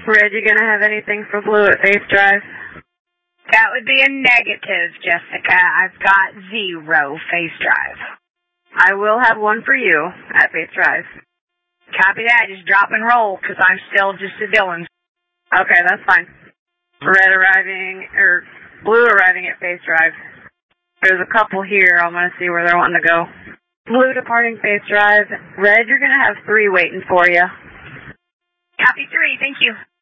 Red, you gonna have anything for blue at Faith Drive? That would be a negative, Jessica. I've got 0 Faith Drive. I will have one for you at Faith Drive. Copy that. Just drop and roll, because I'm still just a Dillon. Okay, that's fine. Blue arriving at Faith Drive. There's a couple here. I'm gonna see where they're wanting to go. Blue departing Faith Drive. Red, you're gonna have 3 waiting for you. Copy 3. Thank you.